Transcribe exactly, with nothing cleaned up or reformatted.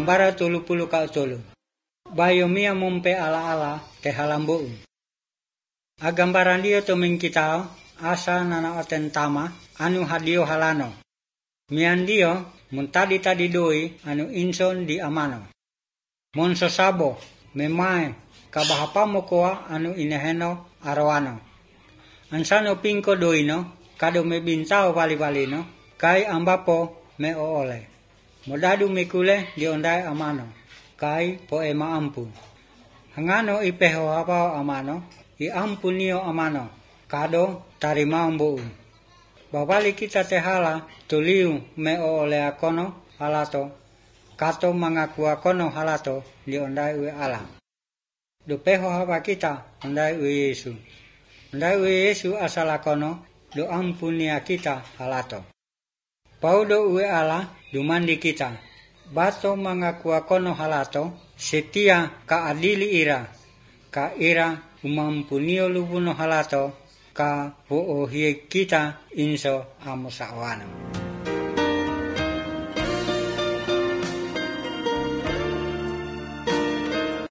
gambara tulu pulu ka tulu. Bayo mia mompe ala ala te halambu. Agambaran dia to mengkitao asa nana oten tama anu hadio halano. Mian dio muntadi tadi doi anu inson di amano. Monso sabo memae kabahapamo koa anu ineheno arwano. Ansano pingko doino kado me bintao vali-valino kai ambapo me oole. Modadu mikule di ondai amano kai poe maampu. Hangano ipeho hapao amano i ampunio amano kado tarima umbu. Bawali kita tehala tuliu me oole akono halato kato mangaku akono halato di ondai ue ala. Dupeho hapa kita ondai ue Yesu. Ondai ue Yesu asal akono do ampunia kita halato. Paudo ue ala dumandi kita. Bato mangaku akono halato setia ka adili ira. Ka ira umampunio lubuno halato ka po ohie kita inso amo sawana.